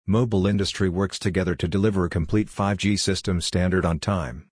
mobile industry works together to deliver a complete 5G system standard on time.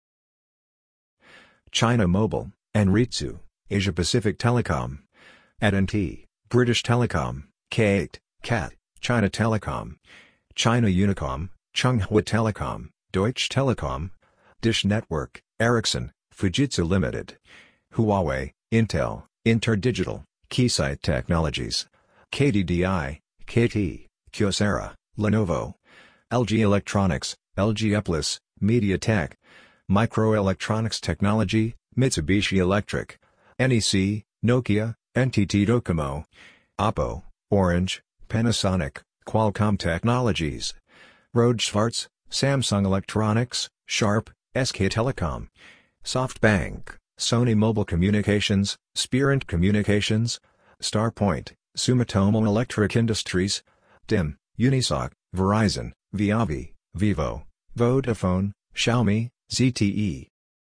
China Mobile, Anritsu, Asia Pacific Telecom, AT&T, British Telecom, K8, CAT, China Telecom, China Unicom, Chunghwa Telecom, Deutsche Telekom, Dish Network, Ericsson, Fujitsu Limited, Huawei, Intel, InterDigital, Keysight Technologies, KDDI, KT, Kyocera, Lenovo, LG Electronics, LG Uplus, MediaTek, Microelectronics Technology, Mitsubishi Electric, NEC, Nokia, NTT Docomo, Oppo, Orange, Panasonic, Qualcomm Technologies, Rohde Schwarz, Samsung Electronics, Sharp, SK Telecom, SoftBank, Sony Mobile Communications, Spirent Communications, StarPoint, Sumitomo Electric Industries, DIM, Unisoc, Verizon, Viavi, Vivo, Vodafone, Xiaomi, ZTE.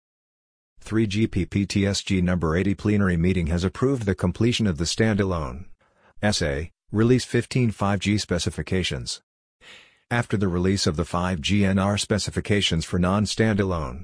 3GPP-TSG No. 80 plenary meeting has approved the completion of the standalone SA, Release 15 5G specifications. After the release of the 5G NR specifications for non-standalone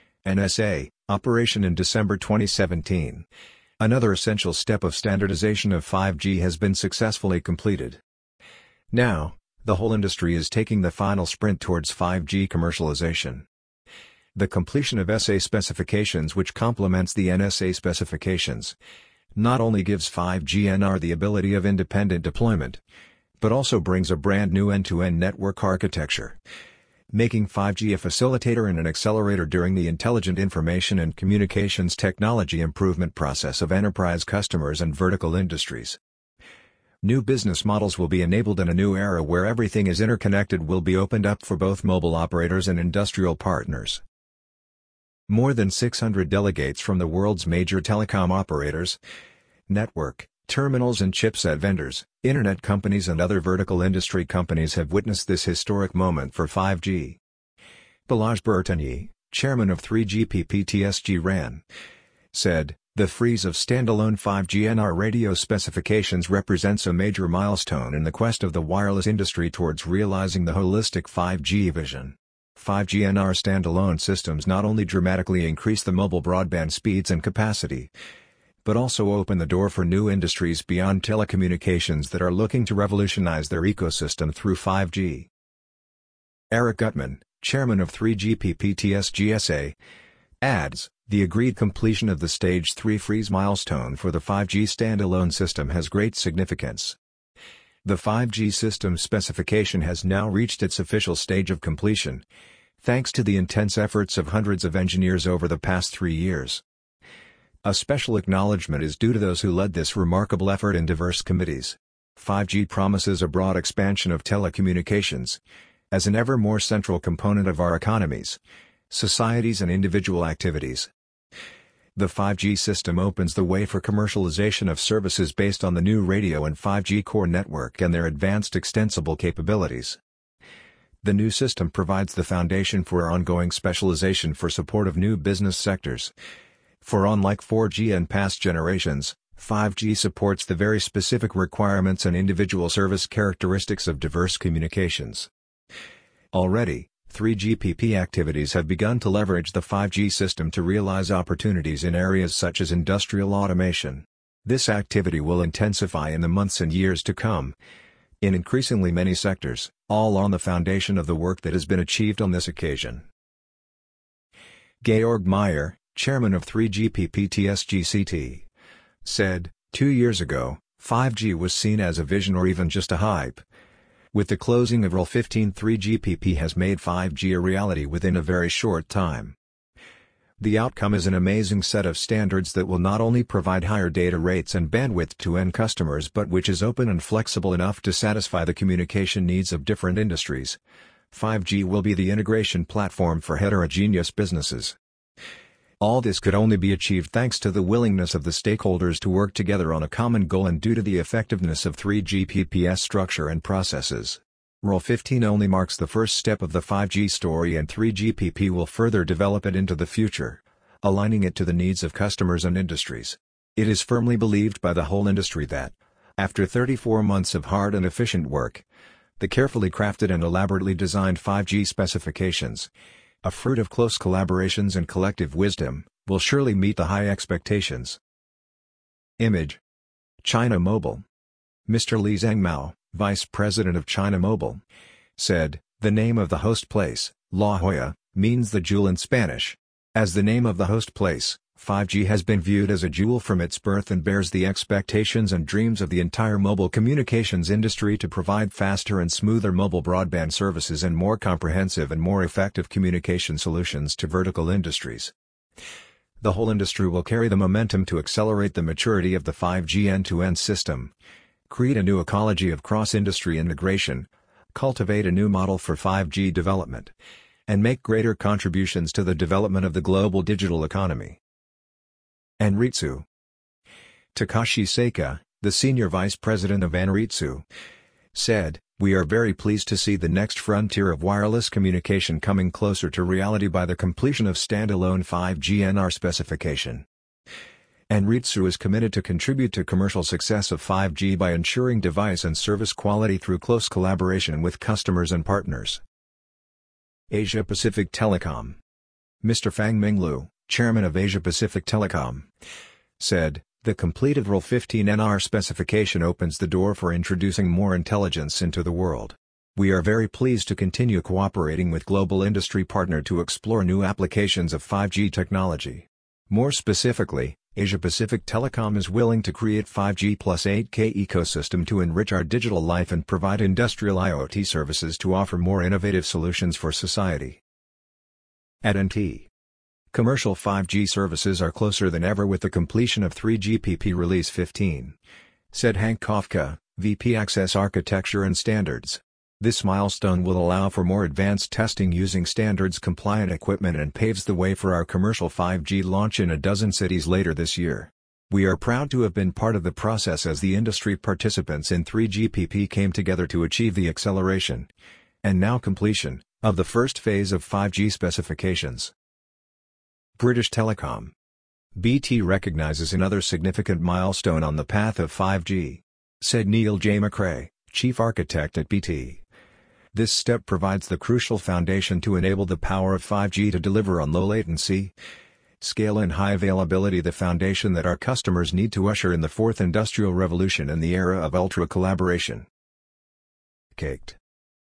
NSA operation in December 2017, another essential step of standardization of 5G has been successfully completed. Now, the whole industry is taking the final sprint towards 5G commercialization. The completion of SA specifications, which complements the NSA specifications, not only gives 5G NR the ability of independent deployment, but also brings a brand new end-to-end network architecture, making 5G a facilitator and an accelerator during the intelligent information and communications technology improvement process of enterprise customers and vertical industries. New business models will be enabled, and a new era where everything is interconnected will be opened up for both mobile operators and industrial partners. More than 600 delegates from the world's major telecom operators, network, terminals and chipset vendors, internet companies and other vertical industry companies have witnessed this historic moment for 5G. Balazs Bertagny, chairman of 3GPP-TSG RAN, said, "The freeze of standalone 5G NR radio specifications represents a major milestone in the quest of the wireless industry towards realizing the holistic 5G vision." 5G NR standalone systems not only dramatically increase the mobile broadband speeds and capacity, but also open the door for new industries beyond telecommunications that are looking to revolutionize their ecosystem through 5G. Eric Gutmann, chairman of 3GPP-TSG SA, adds, "The agreed completion of the Stage 3 freeze milestone for the 5G standalone system has great significance. The 5G system specification has now reached its official stage of completion, thanks to the intense efforts of hundreds of engineers over the past 3 years. A special acknowledgement is due to those who led this remarkable effort in diverse committees. 5G promises a broad expansion of telecommunications, as an ever more central component of our economies, societies and individual activities. The 5G system opens the way for commercialization of services based on the new radio and 5G core network and their advanced extensible capabilities. The new system provides the foundation for ongoing specialization for support of new business sectors. For unlike 4G and past generations, 5G supports the very specific requirements and individual service characteristics of diverse communications. Already, 3GPP activities have begun to leverage the 5G system to realize opportunities in areas such as industrial automation. This activity will intensify in the months and years to come, in increasingly many sectors, all on the foundation of the work that has been achieved on this occasion. Georg Meyer, chairman of 3GPP-TSG-CT, said, 2 years ago, 5G was seen as a vision or even just a hype. With the closing of Rule 15, 3GPP has made 5G a reality within a very short time. The outcome is an amazing set of standards that will not only provide higher data rates and bandwidth to end customers but which is open and flexible enough to satisfy the communication needs of different industries. 5G will be the integration platform for heterogeneous businesses. All this could only be achieved thanks to the willingness of the stakeholders to work together on a common goal and due to the effectiveness of 3GPP's structure and processes. Rule 15 only marks the first step of the 5G story, and 3GPP will further develop it into the future, aligning it to the needs of customers and industries. It is firmly believed by the whole industry that, after 34 months of hard and efficient work, The carefully crafted and elaborately designed 5G specifications, a fruit of close collaborations and collective wisdom, will surely meet the high expectations. Image. China Mobile. Mr. Li Zhengmao, Vice President of China Mobile, said, "The name of the host place, La Jolla, means the jewel in Spanish. As the name of the host place, 5G has been viewed as a jewel from its birth and bears the expectations and dreams of the entire mobile communications industry to provide faster and smoother mobile broadband services and more comprehensive and more effective communication solutions to vertical industries. The whole industry will carry the momentum to accelerate the maturity of the 5G end-to-end system, create a new ecology of cross-industry integration, cultivate a new model for 5G development, and make greater contributions to the development of the global digital economy." Anritsu. Takashi Seika, the Senior Vice President of Anritsu, said, "We are very pleased to see the next frontier of wireless communication coming closer to reality by the completion of standalone 5G NR specification. Anritsu is committed to contribute to commercial success of 5G by ensuring device and service quality through close collaboration with customers and partners." Asia Pacific Telecom. Mr. Fang Minglu, Chairman of Asia Pacific Telecom, said, "The completed RIL 15 NR specification opens the door for introducing more intelligence into the world. We are very pleased to continue cooperating with global industry partner to explore new applications of 5G technology. More specifically, Asia Pacific Telecom is willing to create 5G plus 8K ecosystem to enrich our digital life and provide industrial IoT services to offer more innovative solutions for society." At NT. Commercial 5G services are closer than ever with the completion of 3GPP Release 15, said Hank Kafka, VP Access Architecture and Standards. This milestone will allow for more advanced testing using standards-compliant equipment and paves the way for our commercial 5G launch in a dozen cities later this year. We are proud to have been part of the process as the industry participants in 3GPP came together to achieve the acceleration, and now completion, of the first phase of 5G specifications. British Telecom. BT recognizes another significant milestone on the path of 5G, said Neil J. McRae, Chief Architect at BT. This step provides the crucial foundation to enable the power of 5G to deliver on low latency, scale and high availability, the foundation that our customers need to usher in the fourth industrial revolution and the era of ultra-collaboration. Caked.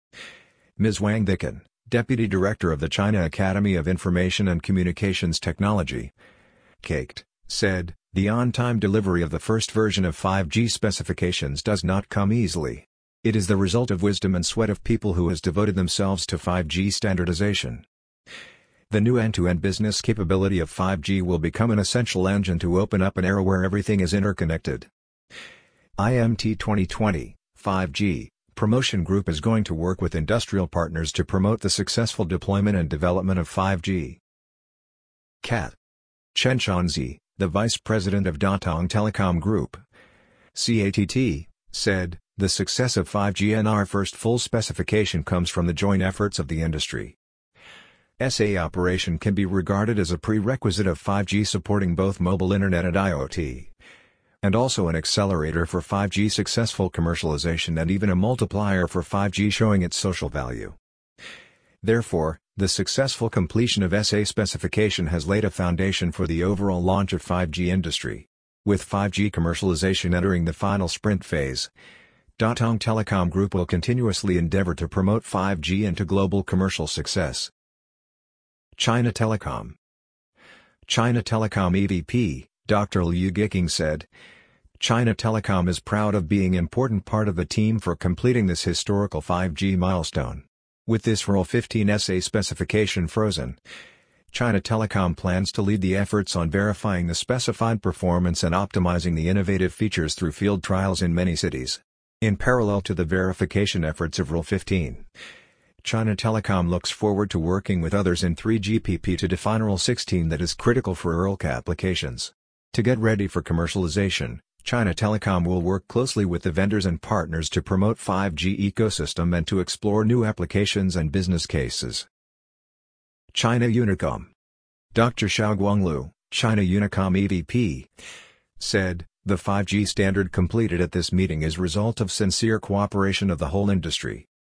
Ms. Wang Thicken, Deputy Director of the China Academy of Information and Communications Technology, Caked, said, "The on-time delivery of the first version of 5G specifications does not come easily. It is the result of wisdom and sweat of people who has devoted themselves to 5G standardization. The new end-to-end business capability of 5G will become an essential engine to open up an era where everything is interconnected." IMT 2020, 5G, Promotion Group is going to work with industrial partners to promote the successful deployment and development of 5G. CAT. Chen Shanzi, the Vice President of Datang Telecom Group, CATT, said, "The success of 5G and our first full specification comes from the joint efforts of the industry. SA operation can be regarded as a prerequisite of 5G supporting both mobile internet and IoT, and also an accelerator for 5G successful commercialization and even a multiplier for 5G showing its social value. Therefore, the successful completion of SA specification has laid a foundation for the overall launch of 5G industry. With 5G commercialization entering the final sprint phase, Datang Telecom Group will continuously endeavor to promote 5G into global commercial success." China Telecom. China Telecom EVP, Dr. Liu Giking said, "China Telecom is proud of being an important part of the team for completing this historical 5G milestone. With this RIL 15 SA specification frozen, China Telecom plans to lead the efforts on verifying the specified performance and optimizing the innovative features through field trials in many cities. In parallel to the verification efforts of RIL 15, China Telecom looks forward to working with others in 3GPP to define RIL 16 that is critical for IRLC applications. To get ready for commercialization, China Telecom will work closely with the vendors and partners to promote 5G ecosystem and to explore new applications and business cases." China Unicom. Dr. Xiao Guanglu, China Unicom EVP, said, "The 5G standard completed at this meeting is result of sincere cooperation of the whole industry.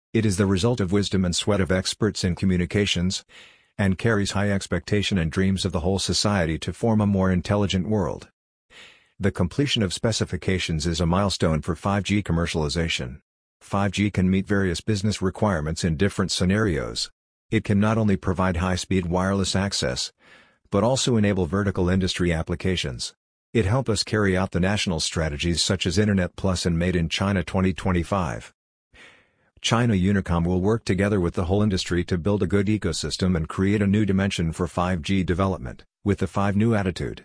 It is the result of wisdom and sweat of experts in communications, and carries high expectation and dreams of the whole society to form a more intelligent world. The completion of specifications is a milestone for 5G commercialization. 5G can meet various business requirements in different scenarios. It can not only provide high-speed wireless access, but also enable vertical industry applications. It helps us carry out the national strategies such as Internet Plus and Made in China 2025. China Unicom will work together with the whole industry to build a good ecosystem and create a new dimension for 5G development, with the 5 new attitude.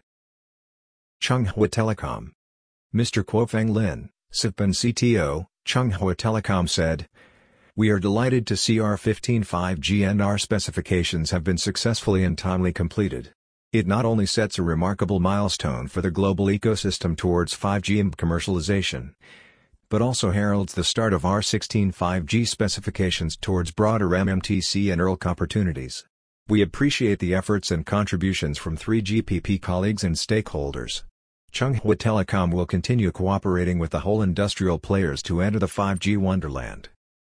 Chunghwa Telecom. Mr. Kuo-Feng Lin, CFBN CTO, Chunghwa Telecom said, "We are delighted to see our 15 5G NR specifications have been successfully and timely completed. It not only sets a remarkable milestone for the global ecosystem towards 5G commercialization, but also heralds the start of our 16 5G specifications towards broader MMTC and ERLC opportunities. We appreciate the efforts and contributions from 3GPP colleagues and stakeholders. Chunghwa Telecom will continue cooperating with the whole industrial players to enter the 5G wonderland."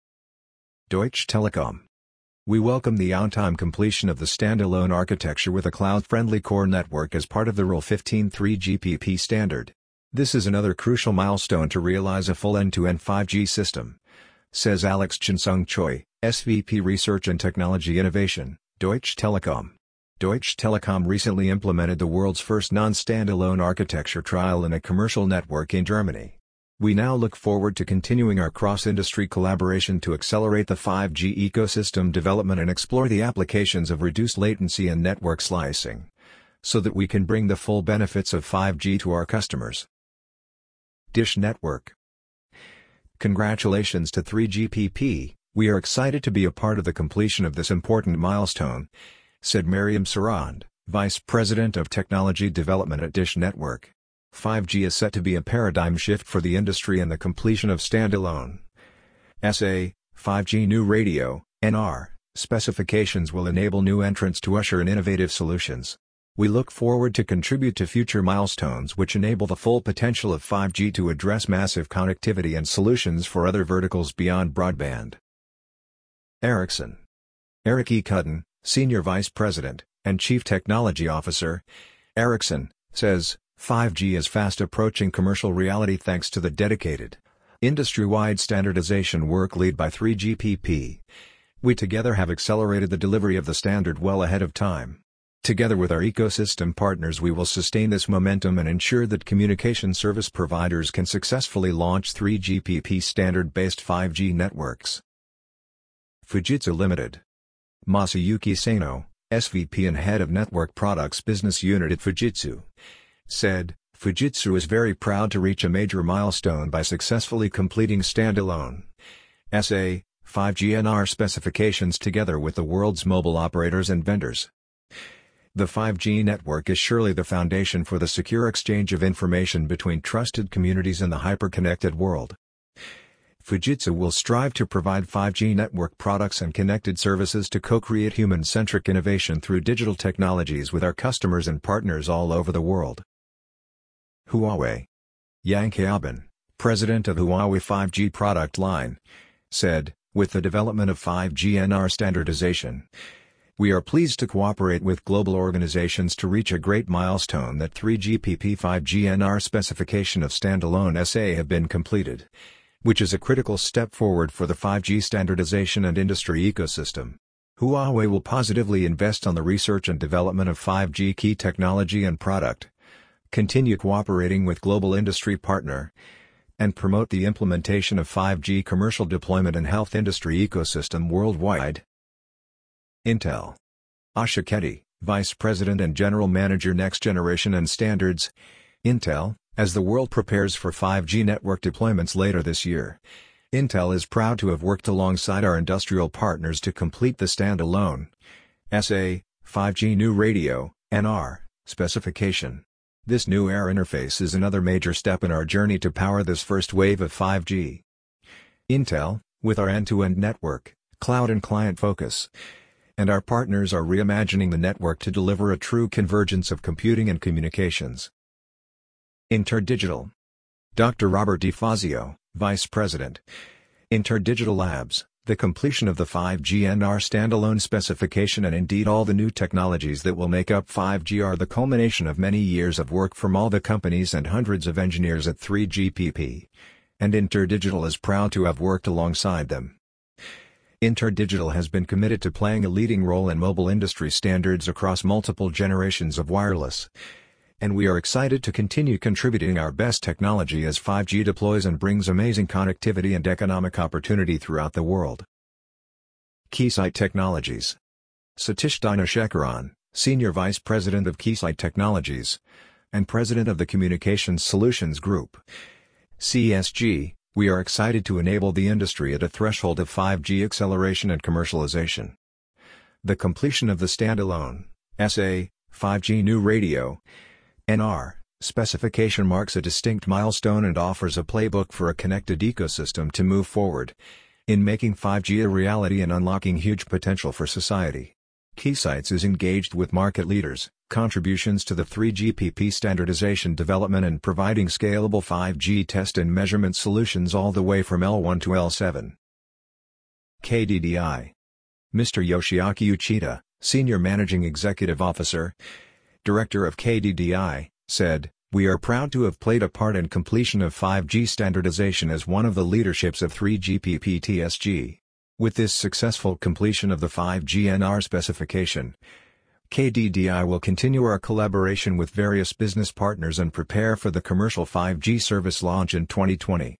Deutsche Telekom. We welcome the on-time completion of the standalone architecture with a cloud-friendly core network as part of the RIL 15 3GPP standard. This is another crucial milestone to realize a full end-to-end 5G system, says Alex Chinsung Choi, SVP Research and Technology Innovation, Deutsche Telekom. Deutsche Telekom recently implemented the world's first non-standalone architecture trial in a commercial network in Germany. We now look forward to continuing our cross-industry collaboration to accelerate the 5G ecosystem development and explore the applications of reduced latency and network slicing, so that we can bring the full benefits of 5G to our customers. Dish Network. Congratulations to 3GPP, we are excited to be a part of the completion of this important milestone, said Mariam Sarand, Vice President of Technology Development at Dish Network. 5G is set to be a paradigm shift for the industry, and the completion of standalone SA, 5G New Radio, NR, specifications will enable new entrants to usher in innovative solutions. We look forward to contribute to future milestones which enable the full potential of 5G to address massive connectivity and solutions for other verticals beyond broadband. Ericsson. Eric E. Cudden, Senior Vice President and Chief Technology Officer, Ericsson, says, 5G is fast approaching commercial reality thanks to the dedicated, industry-wide standardization work led by 3GPP. We together have accelerated the delivery of the standard well ahead of time. Together with our ecosystem partners, we will sustain this momentum and ensure that communication service providers can successfully launch 3GPP standard-based 5G networks. Fujitsu Limited. Masayuki Sano, SVP and Head of Network Products Business Unit at Fujitsu, said, "Fujitsu is very proud to reach a major milestone by successfully completing standalone SA, 5G NR specifications together with the world's mobile operators and vendors. The 5G network is surely the foundation for the secure exchange of information between trusted communities in the hyper-connected world. Fujitsu will strive to provide 5G network products and connected services to co-create human-centric innovation through digital technologies with our customers and partners all over the world." Huawei. Yang Xiaobin, President of Huawei 5G product line, said, "With the development of 5G NR standardization, we are pleased to cooperate with global organizations to reach a great milestone that 3GPP 5G NR specification of standalone SA have been completed, which is a critical step forward for the 5G standardization and industry ecosystem. Huawei will positively invest on the research and development of 5G key technology and product, continue cooperating with global industry partner, and promote the implementation of 5G commercial deployment and health industry ecosystem worldwide." Intel. Asha Keddy, Vice President and General Manager Next Generation and Standards, Intel. As the world prepares for 5G network deployments later this year, Intel is proud to have worked alongside our industrial partners to complete the standalone SA, 5G New Radio, NR, specification. This new air interface is another major step in our journey to power this first wave of 5G. Intel, with our end-to-end network, cloud and client focus, and our partners are reimagining the network to deliver a true convergence of computing and communications. InterDigital. Dr. Robert DeFazio, Vice President, InterDigital Labs, The completion of the 5G NR standalone specification and indeed all the new technologies that will make up 5G are the culmination of many years of work from all the companies and hundreds of engineers at 3GPP, and InterDigital is proud to have worked alongside them. InterDigital has been committed to playing a leading role in mobile industry standards across multiple generations of wireless, and we are excited to continue contributing our best technology as 5G deploys and brings amazing connectivity and economic opportunity throughout the world. Keysight Technologies. Satish Dhanasekaran, Senior Vice President of Keysight Technologies, and President of the Communications Solutions Group, CSG, we are excited to enable the industry at a threshold of 5G acceleration and commercialization. The completion of the standalone, SA, 5G New Radio, NR, specification marks a distinct milestone and offers a playbook for a connected ecosystem to move forward in making 5G a reality and unlocking huge potential for society. Keysight is engaged with market leaders, contributions to the 3GPP standardization development and providing scalable 5G test and measurement solutions all the way from L1 to L7. KDDI. Mr. Yoshiaki Uchida, Senior Managing Executive Officer, Director of KDDI, said, "We are proud to have played a part in completion of 5G standardization as one of the leaderships of 3GPP TSG. With this successful completion of the 5G NR specification, KDDI will continue our collaboration with various business partners and prepare for the commercial 5G service launch in 2020.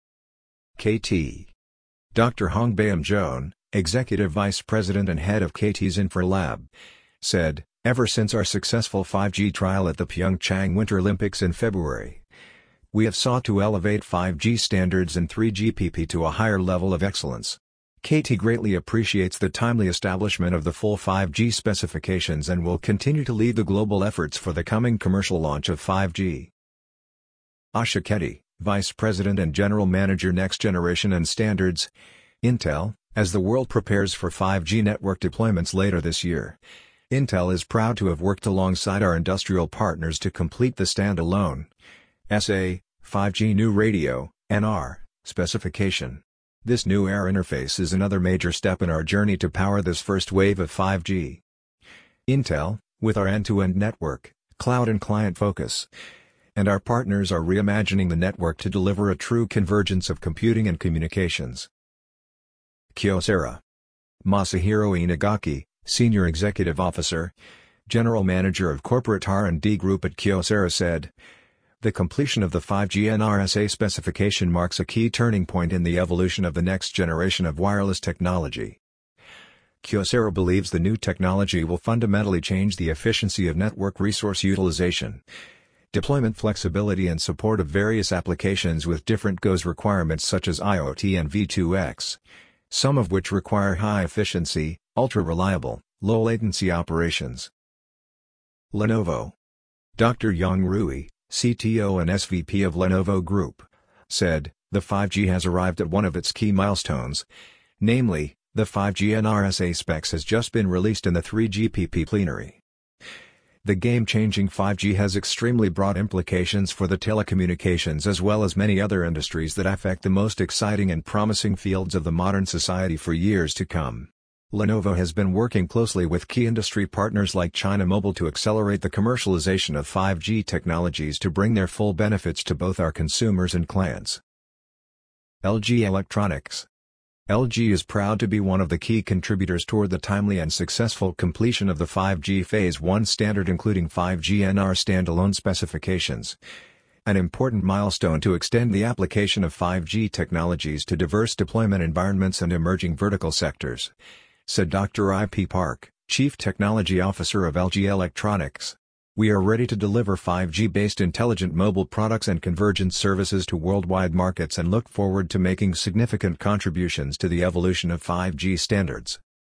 KT. Dr. Hongbayam Joan, Executive Vice President and Head of KT's Infra Lab, said, "Ever since our successful 5G trial at the Pyeongchang Winter Olympics in February, we have sought to elevate 5G standards in 3GPP to a higher level of excellence. KT greatly appreciates the timely establishment of the full 5G specifications and will continue to lead the global efforts for the coming commercial launch of 5G. Asha Keddy, Vice President and General Manager Next Generation and Standards, Intel, as the world prepares for 5G network deployments later this year, Intel is proud to have worked alongside our industrial partners to complete the standalone SA, 5G New Radio, NR, specification. This new air interface is another major step in our journey to power this first wave of 5G. Intel, with our end-to-end network, cloud and client focus, and our partners are reimagining the network to deliver a true convergence of computing and communications. Kyocera. Masahiro Inagaki, Senior Executive Officer, General Manager of Corporate R&D Group at Kyocera said, "The completion of the 5G NRSA specification marks a key turning point in the evolution of the next generation of wireless technology. Kyocera believes the new technology will fundamentally change the efficiency of network resource utilization, deployment flexibility and support of various applications with different GOES requirements such as IoT and V2X, some of which require high efficiency, ultra-reliable, low-latency operations." Lenovo. Dr. Yang Rui, CTO and SVP of Lenovo Group, said, "The 5G has arrived at one of its key milestones, namely, the 5G NRSA specs has just been released in the 3GPP plenary. The game-changing 5G has extremely broad implications for the telecommunications as well as many other industries that affect the most exciting and promising fields of the modern society for years to come." Lenovo has been working closely with key industry partners like China Mobile to accelerate the commercialization of 5G technologies to bring their full benefits to both our consumers and clients. LG Electronics. LG is proud to be one of the key contributors toward the timely and successful completion of the 5G Phase 1 standard including 5G NR standalone specifications, an important milestone to extend the application of 5G technologies to diverse deployment environments and emerging vertical sectors, said Dr. I.P. Park, Chief Technology Officer of LG Electronics. "We are ready to deliver 5G-based intelligent mobile products and convergent services to worldwide markets and look forward to making significant contributions to the evolution of 5G standards."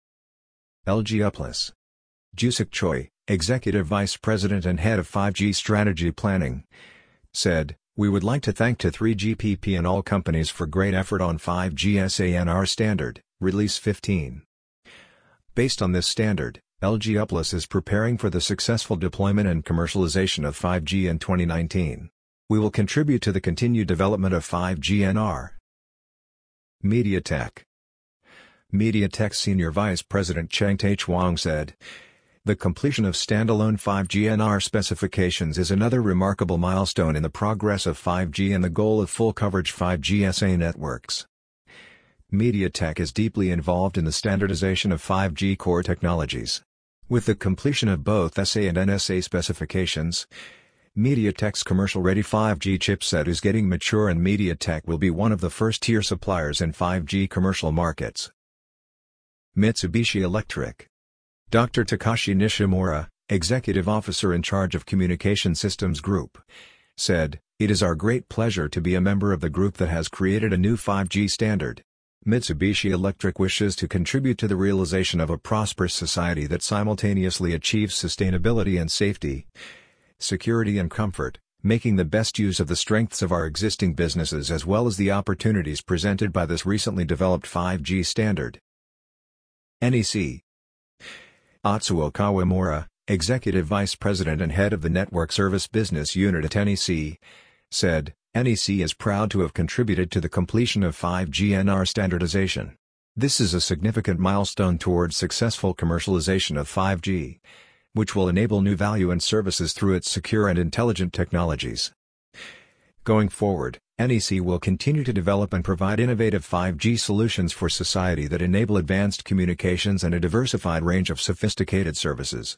LG Uplus. Jusik Choi, Executive Vice President and Head of 5G Strategy Planning, said, "We would like to thank 3GPP and all companies for great effort on 5G SANR standard, Release 15. Based on this standard, LG Uplus is preparing for the successful deployment and commercialization of 5G in 2019. We will contribute to the continued development of 5G NR." MediaTek. MediaTek Senior Vice President Cheng-Tai Chuang said, "The completion of standalone 5G NR specifications is another remarkable milestone in the progress of 5G and the goal of full coverage 5G SA networks." MediaTek is deeply involved in the standardization of 5G core technologies. With the completion of both SA and NSA specifications, MediaTek's commercial-ready 5G chipset is getting mature, and MediaTek will be one of the first-tier suppliers in 5G commercial markets. Mitsubishi Electric. Dr. Takashi Nishimura, Executive Officer in charge of Communication Systems Group, said, "It is our great pleasure to be a member of the group that has created a new 5G standard. Mitsubishi Electric wishes to contribute to the realization of a prosperous society that simultaneously achieves sustainability and safety, security and comfort, making the best use of the strengths of our existing businesses as well as the opportunities presented by this recently developed 5G standard." NEC. Atsuo Kawamura, Executive Vice President and Head of the Network Service Business Unit at NEC, said, "NEC is proud to have contributed to the completion of 5G NR standardization. This is a significant milestone towards successful commercialization of 5G, which will enable new value and services through its secure and intelligent technologies. Going forward, NEC will continue to develop and provide innovative 5G solutions for society that enable advanced communications and a diversified range of sophisticated services."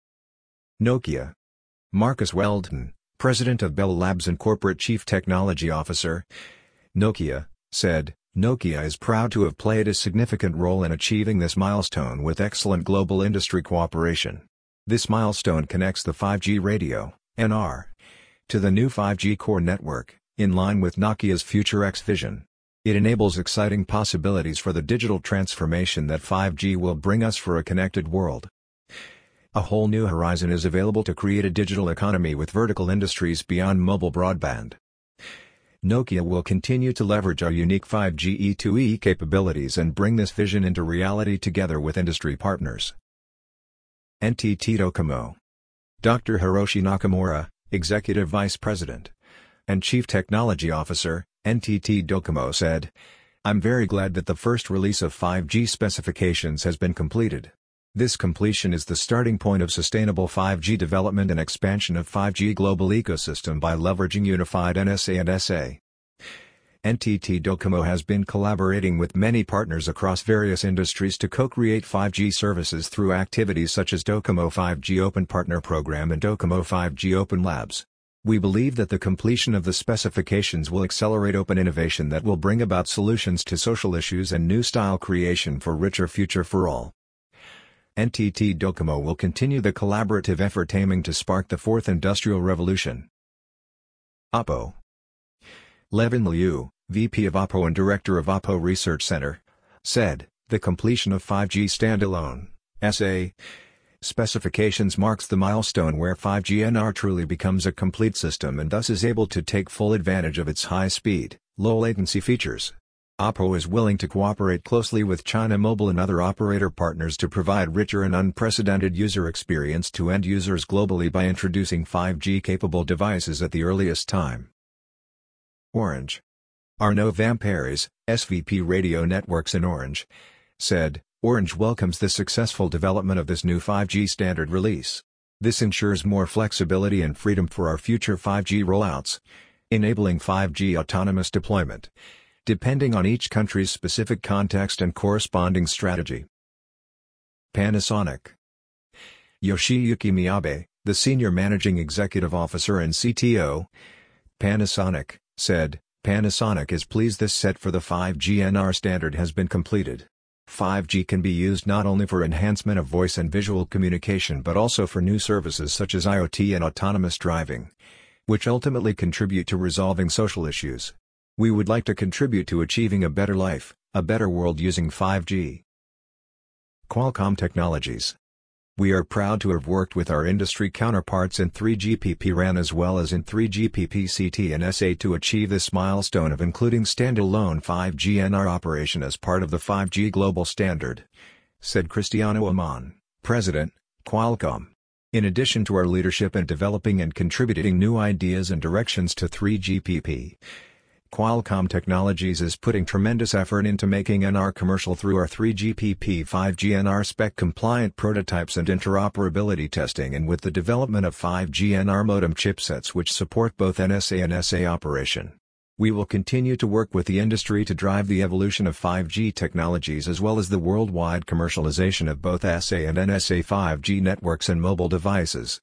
Nokia. Marcus Weldon, President of Bell Labs and Corporate Chief Technology Officer, Nokia, said, "Nokia is proud to have played a significant role in achieving this milestone with excellent global industry cooperation. This milestone connects the 5G radio, NR, to the new 5G core network, in line with Nokia's Future X vision. It enables exciting possibilities for the digital transformation that 5G will bring us for a connected world. A whole new horizon is available to create a digital economy with vertical industries beyond mobile broadband. Nokia will continue to leverage our unique 5G E2E capabilities and bring this vision into reality together with industry partners." NTT Docomo. Dr. Hiroshi Nakamura, Executive Vice President and Chief Technology Officer, NTT Docomo said, "I'm very glad that the first release of 5G specifications has been completed. This completion is the starting point of sustainable 5G development and expansion of 5G global ecosystem by leveraging unified NSA and SA." NTT Docomo has been collaborating with many partners across various industries to co-create 5G services through activities such as Docomo 5G Open Partner Program and Docomo 5G Open Labs. We believe that the completion of the specifications will accelerate open innovation that will bring about solutions to social issues and new style creation for richer future for all. NTT Docomo will continue the collaborative effort aiming to spark the fourth industrial revolution. OPPO. Levin Liu, VP of OPPO and Director of OPPO Research Center, said, "The completion of 5G standalone SA specifications marks the milestone where 5G NR truly becomes a complete system and thus is able to take full advantage of its high speed, low latency features. OPPO is willing to cooperate closely with China Mobile and other operator partners to provide richer and unprecedented user experience to end users globally by introducing 5G-capable devices at the earliest time." Orange. Arnaud Vamperes, SVP Radio Networks in Orange, said, "Orange welcomes the successful development of this new 5G standard release. This ensures more flexibility and freedom for our future 5G rollouts, enabling 5G autonomous deployment, depending on each country's specific context and corresponding strategy." Panasonic. Yoshiyuki Miyabe, the Senior Managing Executive Officer and CTO, Panasonic, said, "Panasonic is pleased this set for the 5G NR standard has been completed. 5G can be used not only for enhancement of voice and visual communication but also for new services such as IoT and autonomous driving, which ultimately contribute to resolving social issues. We would like to contribute to achieving a better life, a better world using 5G." Qualcomm Technologies. We are proud to have worked with our industry counterparts in 3GPP RAN as well as in 3GPP CT and SA to achieve this milestone of including standalone 5G NR operation as part of the 5G global standard, said Cristiano Amon, President, Qualcomm. In addition to our leadership in developing and contributing new ideas and directions to 3GPP, Qualcomm Technologies is putting tremendous effort into making NR commercial through our 3GPP 5G NR spec compliant prototypes and interoperability testing, and with the development of 5G NR modem chipsets which support both NSA and SA operation. We will continue to work with the industry to drive the evolution of 5G technologies as well as the worldwide commercialization of both SA and NSA 5G networks and mobile devices.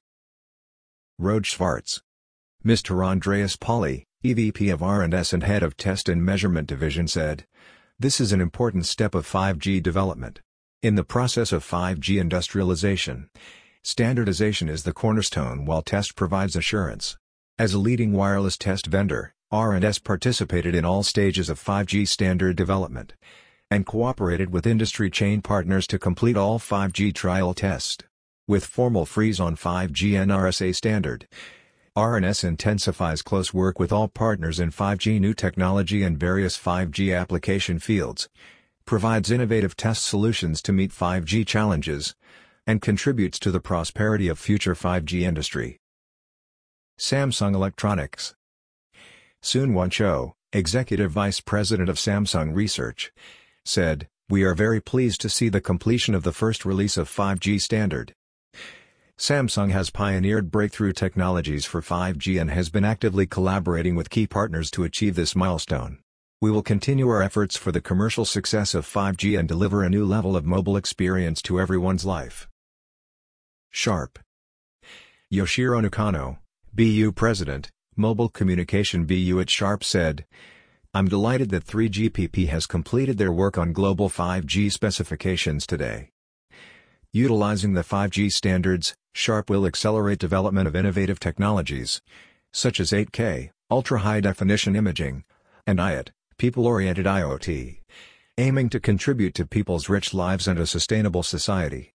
Roge Schwartz. Mr. Andreas Pauly, EVP of R&S and Head of Test and Measurement Division said, "This is an important step of 5G development. In the process of 5G industrialization, standardization is the cornerstone while test provides assurance. As a leading wireless test vendor, R&S participated in all stages of 5G standard development and cooperated with industry chain partners to complete all 5G trial tests. With formal freeze on 5G NRSA standard, R&S intensifies close work with all partners in 5G new technology and various 5G application fields, provides innovative test solutions to meet 5G challenges, and contributes to the prosperity of future 5G industry." Samsung Electronics. Soon-Won Cho, Executive Vice President of Samsung Research, said, "We are very pleased to see the completion of the first release of 5G standard. Samsung has pioneered breakthrough technologies for 5G and has been actively collaborating with key partners to achieve this milestone. We will continue our efforts for the commercial success of 5G and deliver a new level of mobile experience to everyone's life." Sharp. Yoshiro Nakano, BU President, Mobile Communication BU at Sharp said, "I'm delighted that 3GPP has completed their work on global 5G specifications today. Utilizing the 5G standards, Sharp will accelerate development of innovative technologies, such as 8K, ultra-high-definition imaging, and IoT, people-oriented IoT, aiming to contribute to people's rich lives and a sustainable society."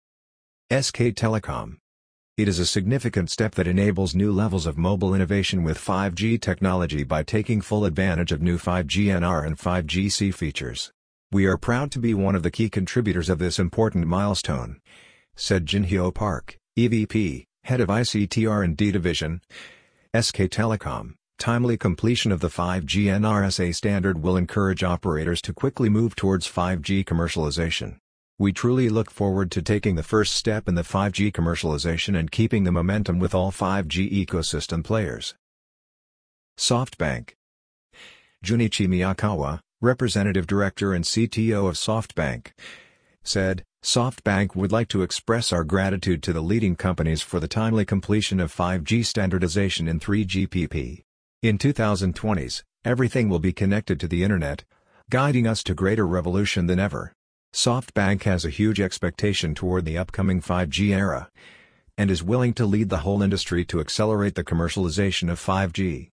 SK Telecom. It is a significant step that enables new levels of mobile innovation with 5G technology by taking full advantage of new 5G NR and 5G-C features. "We are proud to be one of the key contributors of this important milestone," said Jin-Hyo Park, EVP, Head of ICT R&D Division. SK Telecom. Timely completion of the 5G NRSA standard will encourage operators to quickly move towards 5G commercialization. We truly look forward to taking the first step in the 5G commercialization and keeping the momentum with all 5G ecosystem players. SoftBank. Junichi Miyakawa, Representative Director and CTO of SoftBank, said, "SoftBank would like to express our gratitude to the leading companies for the timely completion of 5G standardization in 3GPP. In 2020s, everything will be connected to the Internet, guiding us to greater revolution than ever. SoftBank has a huge expectation toward the upcoming 5G era, and is willing to lead the whole industry to accelerate the commercialization of 5G.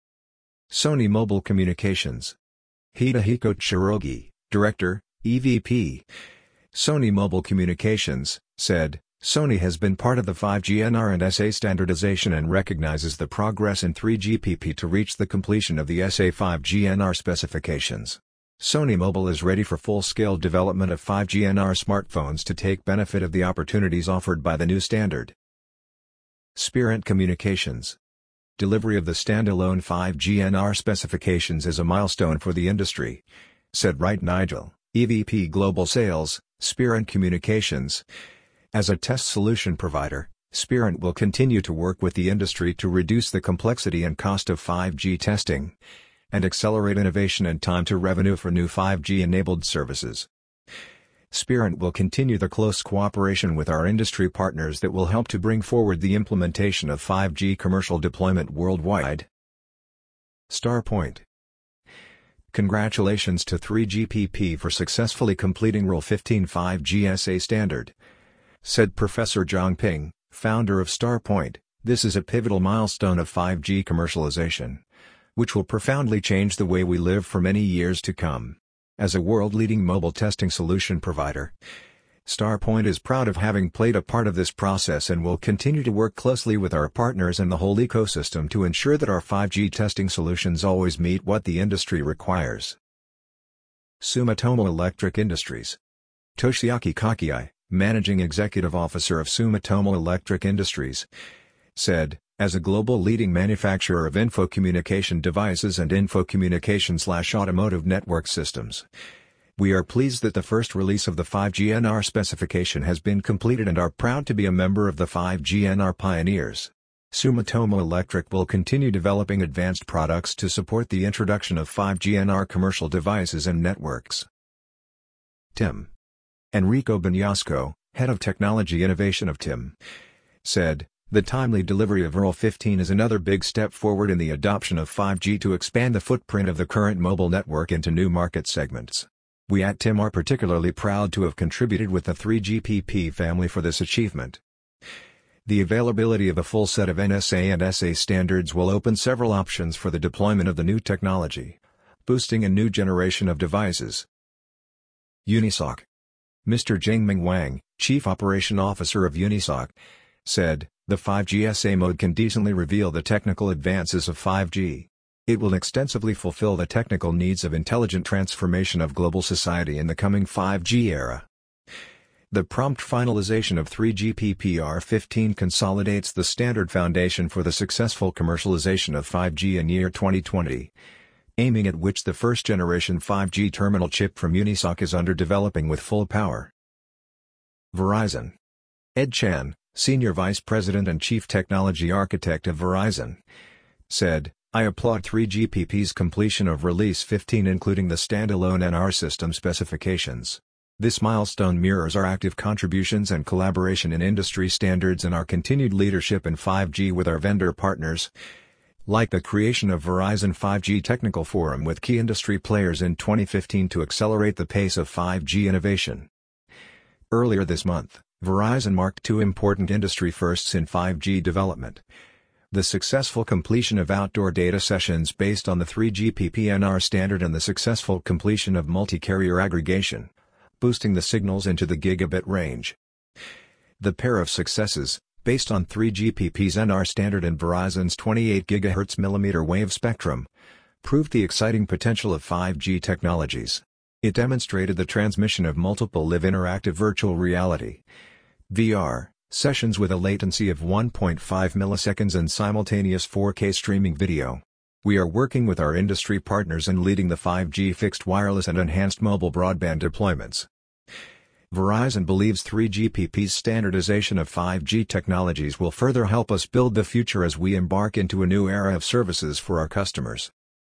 Sony Mobile Communications. Hidehiko Tsurugi, Director, EVP, Sony Mobile Communications, said, "Sony has been part of the 5G NR and SA standardization and recognizes the progress in 3GPP to reach the completion of the SA 5G NR specifications. Sony Mobile is ready for full-scale development of 5G NR smartphones to take benefit of the opportunities offered by the new standard." Spirent Communications. Delivery of the standalone 5G NR specifications is a milestone for the industry, said Wright Nigel, EVP Global Sales, Spirent Communications. As a test solution provider, Spirent will continue to work with the industry to reduce the complexity and cost of 5G testing, and accelerate innovation and time to revenue for new 5G-enabled services. Spirent will continue the close cooperation with our industry partners that will help to bring forward the implementation of 5G commercial deployment worldwide. StarPoint. Congratulations to 3GPP for successfully completing Rule 15 5G SA standard, said Professor Zhang Ping, founder of StarPoint. "This is a pivotal milestone of 5G commercialization, which will profoundly change the way we live for many years to come. As a world-leading mobile testing solution provider, StarPoint is proud of having played a part of this process and will continue to work closely with our partners and the whole ecosystem to ensure that our 5G testing solutions always meet what the industry requires." Sumitomo Electric Industries. Toshiaki Kakiai, Managing Executive Officer of Sumitomo Electric Industries, said, As a global leading manufacturer of infocommunication devices and infocommunication/automotive network systems, we are pleased that the first release of the 5G NR specification has been completed and are proud to be a member of the 5G NR pioneers. Sumitomo Electric will continue developing advanced products to support the introduction of 5G NR commercial devices and networks. TIM. Enrico Bagnasco, head of technology innovation of TIM, said, "The timely delivery of Earl 15 is another big step forward in the adoption of 5G to expand the footprint of the current mobile network into new market segments. We at TIM are particularly proud to have contributed with the 3GPP family for this achievement. The availability of a full set of NSA and SA standards will open several options for the deployment of the new technology, boosting a new generation of devices." Unisoc. Mr. Jingming Wang, Chief Operation Officer of Unisoc, said, "The 5G SA mode can decently reveal the technical advances of 5G. It will extensively fulfill the technical needs of intelligent transformation of global society in the coming 5G era." The prompt finalization of 3GPP-R15 consolidates the standard foundation for the successful commercialization of 5G in year 2020, aiming at which the first-generation 5G terminal chip from Unisoc is under developing with full power. Verizon. Ed Chan, Senior Vice President and Chief Technology Architect of Verizon, said, "I applaud 3GPP's completion of Release 15 including the standalone NR system specifications. This milestone mirrors our active contributions and collaboration in industry standards and our continued leadership in 5G with our vendor partners, like the creation of Verizon 5G Technical Forum with key industry players in 2015 to accelerate the pace of 5G innovation." Earlier this month, Verizon marked two important industry firsts in 5G development: the successful completion of outdoor data sessions based on the 3GPP-NR standard and the successful completion of multi-carrier aggregation, boosting the signals into the gigabit range. The pair of successes, based on 3GPP's NR standard and Verizon's 28 GHz millimeter wave spectrum, proved the exciting potential of 5G technologies. It demonstrated the transmission of multiple live interactive virtual reality (VR) sessions with a latency of 1.5 milliseconds and simultaneous 4K streaming video. We are working with our industry partners and leading the 5G fixed wireless and enhanced mobile broadband deployments. Verizon believes 3GPP's standardization of 5G technologies will further help us build the future as we embark into a new era of services for our customers.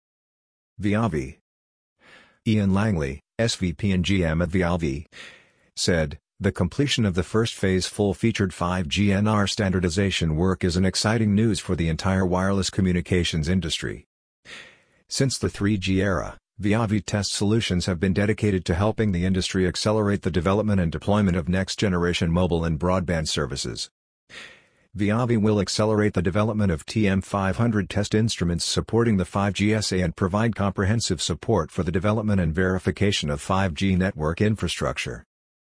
Viavi. Ian Langley, SVP and GM at Viavi, said, "The completion of the first phase full-featured 5G NR standardization work is an exciting news for the entire wireless communications industry. Since the 3G era, Viavi Test Solutions have been dedicated to helping the industry accelerate the development and deployment of next-generation mobile and broadband services. Viavi will accelerate the development of TM500 test instruments supporting the 5G SA and provide comprehensive support for the development and verification of 5G network infrastructure."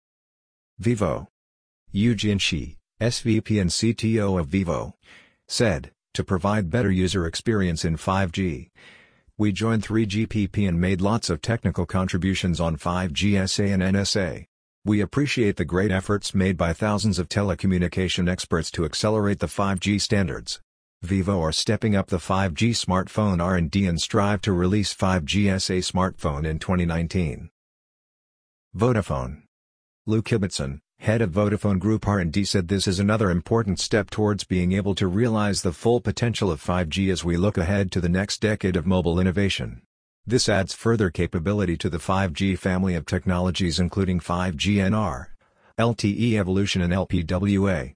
Vivo. Eugene Shi, SVP and CTO of Vivo, said, "To provide better user experience in 5G, we joined 3GPP and made lots of technical contributions on 5G SA and NSA. We appreciate the great efforts made by thousands of telecommunication experts to accelerate the 5G standards. Vivo are stepping up the 5G smartphone R&D and strive to release 5G SA smartphone in 2019. Vodafone. Lou Kibitson, head of Vodafone Group R&D, said this is another important step towards being able to realize the full potential of 5G as we look ahead to the next decade of mobile innovation. This adds further capability to the 5G family of technologies including 5G NR, LTE Evolution and LPWA.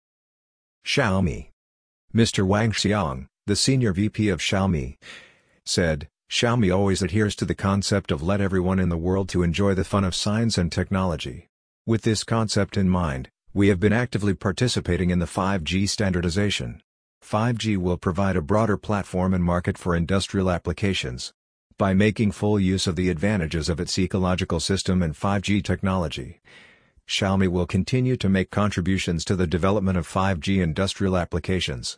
Xiaomi. Mr. Wang Xiang, the Senior VP of Xiaomi, said, "Xiaomi always adheres to the concept of let everyone in the world to enjoy the fun of science and technology. With this concept in mind, we have been actively participating in the 5G standardization. 5G will provide a broader platform and market for industrial applications. By making full use of the advantages of its ecological system and 5G technology, Xiaomi will continue to make contributions to the development of 5G industrial applications."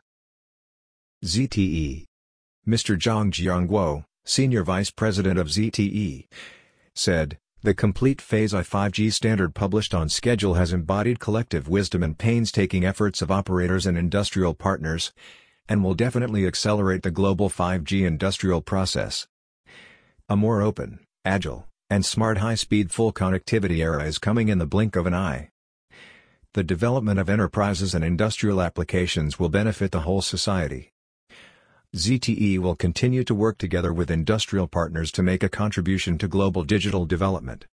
ZTE. Mr. Zhang Jiangguo, Senior Vice President of ZTE, said, "The complete Phase I 5G standard published on schedule has embodied collective wisdom and painstaking efforts of operators and industrial partners, and will definitely accelerate the global 5G industrial process. A more open, agile, and smart high-speed full connectivity era is coming in the blink of an eye. The development of enterprises and industrial applications will benefit the whole society. ZTE will continue to work together with industrial partners to make a contribution to global digital development.